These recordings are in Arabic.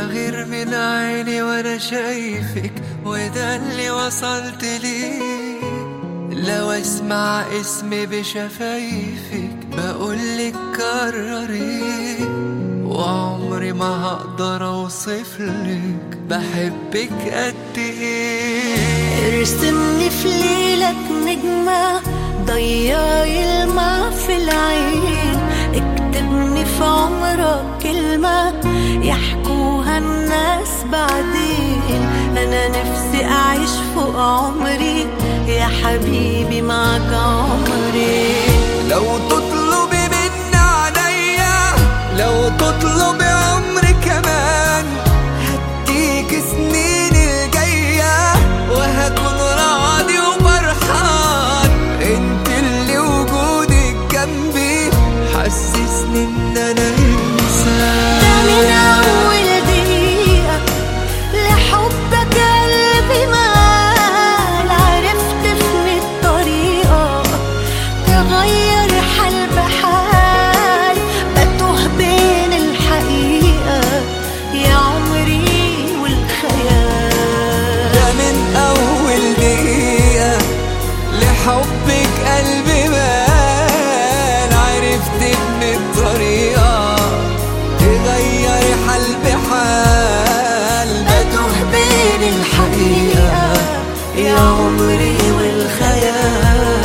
بغير من عيني وانا شايفك، وده اللي وصلت ليه. لو اسمع اسمي بشفايفك بقولك كرري، وعمري ما هقدر اوصفلك بحبك قد ايه. ارسمني في ليلك نجمة ضيعي الماء في العين، اكتبني في عمرك كلمة يحكوها الناس بعدين. انا نفسي اعيش فوق عمري يا حبيبي معك عمري. لو تطلبي من عليا، لو تطلبي عمري كمان، هديك سنين الجاية وهكون راضي وفرحان. انت اللي وجودك جنبي حسسني ان انا انسان. ده من اول دقيقة لحبك قلبي مال، عرفت في الطريقة تغير حال بحال، بتوه بين الحقيقة يا عمري والخيال. ده من اول دقيقة لحبك قلبي مال، عرفت ان الطريقة تغير حال بحال، بتوه بين الحقيقة يا عمري والخيال.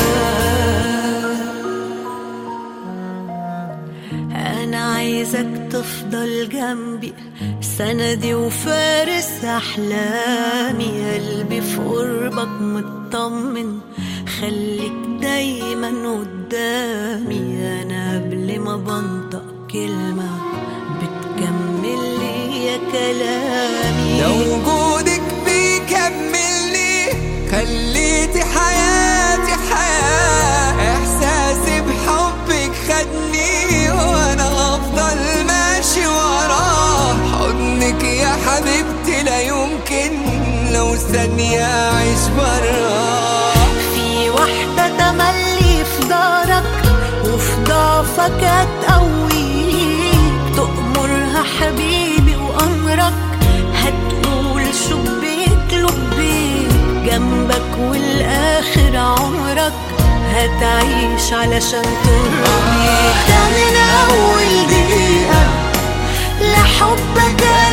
أنا عايزك تفضل جنبي سندي وفارس أحلامي، قلبي في قربك مطمن خليك دايما قدامي. أنا قبل ما بنطق كلمة بتكمل لي يا كلامي. لو وجودك بيكملني خليتي حياتي حياة، احساسي بحبك خدني وانا هفضل ماشي وراه. حضنك يا حبيبتي لا يمكن لو ثانية اعيش براه. في واحدة تملي في دارك وفي ضعفك هتقويك، تأمرها حبيبي وأمرك هتقول شبيك لبيك، جنبك والآخر عمرك هتعيش علشان ترضيك. ده من أول دقيقة لحبك